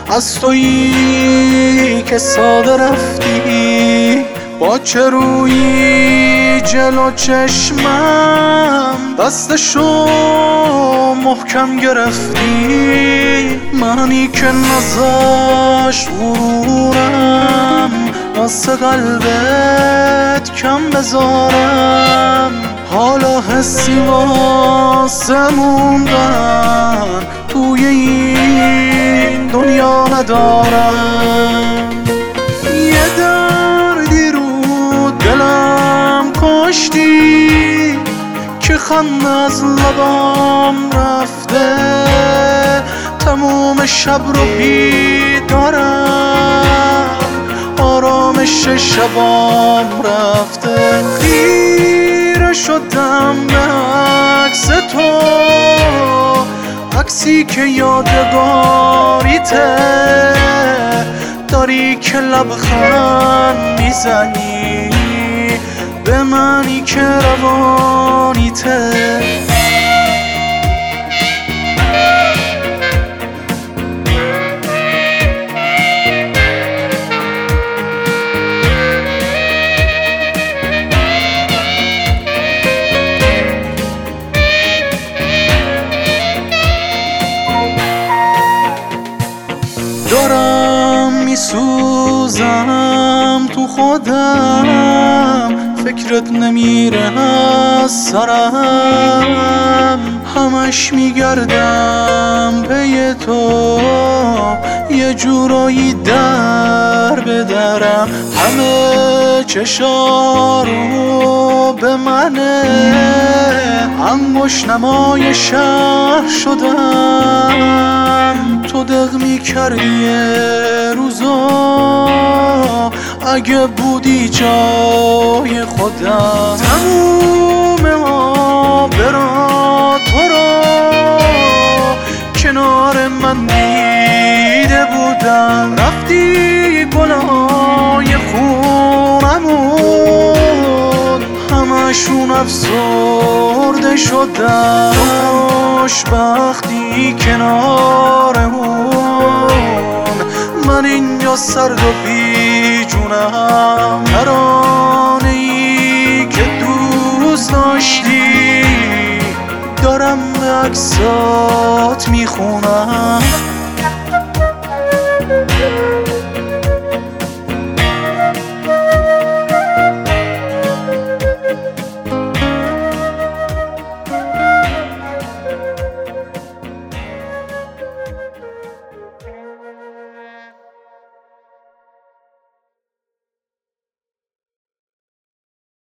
از تویی که ساده رفتی، با چه رویی جلو چشمم دستشو محکم گرفتی. منی که نذاشت غرورم واسه قلبت کم بذارم، حالا حسی واسه موندن توی این دنیا ندارم. یه دردی رو دلم کشتی که خنده از لبام رفته، تموم شب رو بیدارم، آرامش شبام رفته. خیره شدم به عکس تو، عکسی که یادگاریته، داری که لبخند میزنی به منی که روانیته. دارم میسوزم تو خودم، فکرت نمیره از سرم، همش میگردم پی تو، یه جورایی در بدرم. همه چشارو به منه، انگشت نمای شهر شدم، تو دق میکردی روزا اگه بودی جای خودم. تموم آبرا تو را کنار من دیده بودم، رفتی گلای خونمون همشون افسرده شدن. خوشبختی کنارمون، من اینجا سرد و بیجونم، ترانه ای که دوست داشتی دارم به عکسات میخونم.